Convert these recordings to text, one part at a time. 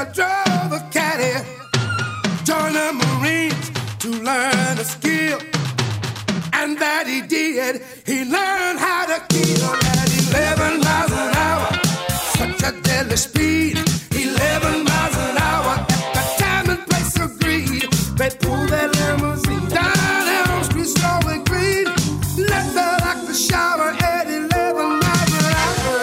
drove a caddy, joined the Marines to learn a skill. And that he did, he learned how to kill at 11 miles an hour. Such a deadly speed, 11 miles an hour. At the time and place agreed, they pulled that limousine down Elm Street, slow and green. Left her like the shower at 11 miles an hour.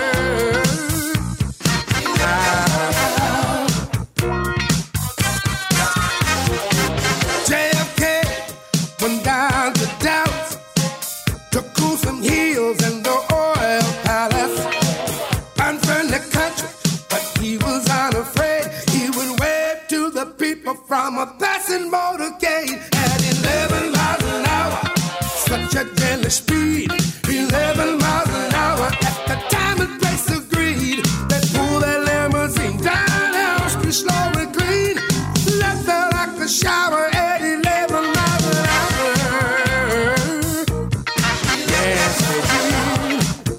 JFK went down to Dallas to cool some heels in the oil palace. Unfriendly country, but he was unafraid. He would wave to the people from a passing motorcade at 11 miles an hour. Such a deadly speed, 11 miles an hour. At the time and place agreed, they pulled that limousine down Elm Street, slow and clean. Left her like a shower at 11 miles an hour. Yes, they did.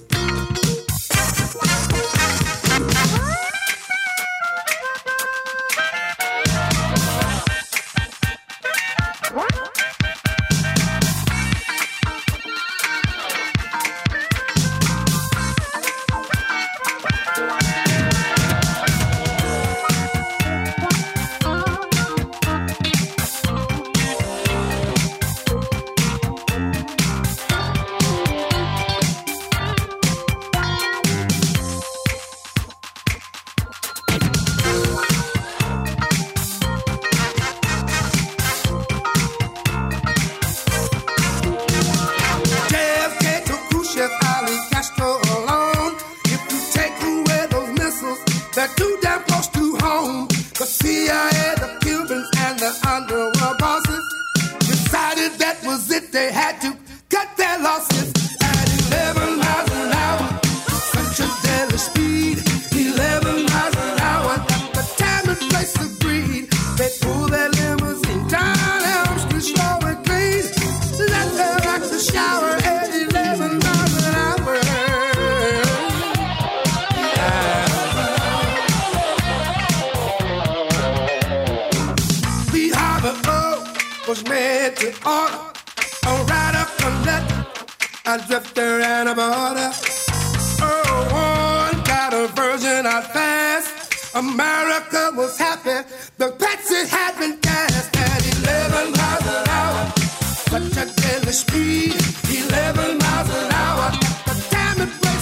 JFK took Khrushchev, Ali, Castro alone. If you take away those missiles, they're too damn close to home. The CIA, the Cubans, and the underworld bosses decided that was it. They had to cut their losses at 11 miles an hour. Such a deadly speed, 11 miles an hour. At the time and place agreed, they pulled their limousine down Elm Street, slow and clean. Let her rock the shower at 11 miles an hour. Lee Harvey was made to order, a rider, conductor, a drifter, and a border. One got a version out fast. America was happy. The Patsy had been cast at 11 miles an hour. Such a deadly speed, 11 miles an hour. At the time and place